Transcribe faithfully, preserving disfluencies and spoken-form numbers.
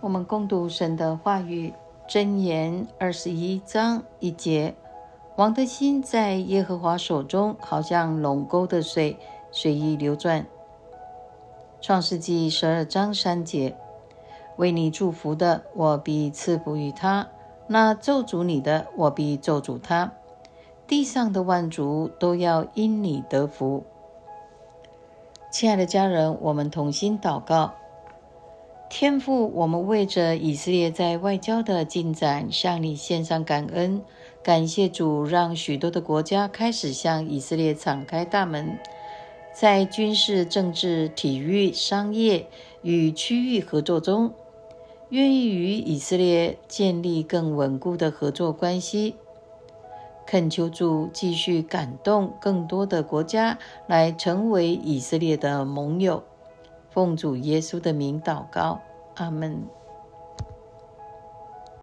我们共读神的话语，箴言二十一章一节，王的心在耶和华手中，好像垄沟的水，随意流转。创世纪十二章三节，为你祝福的，我必赐福于他；那咒诅你的，我必咒诅他。地上的万族都要因你得福。亲爱的家人，我们同心祷告。天父，我们为着以色列在外交的进展向你献上感恩，感谢主让许多的国家开始向以色列敞开大门，在军事、政治、体育、商业与区域合作中，愿意与以色列建立更稳固的合作关系。恳求主继续感动更多的国家来成为以色列的盟友。奉主耶稣的名祷告，阿们。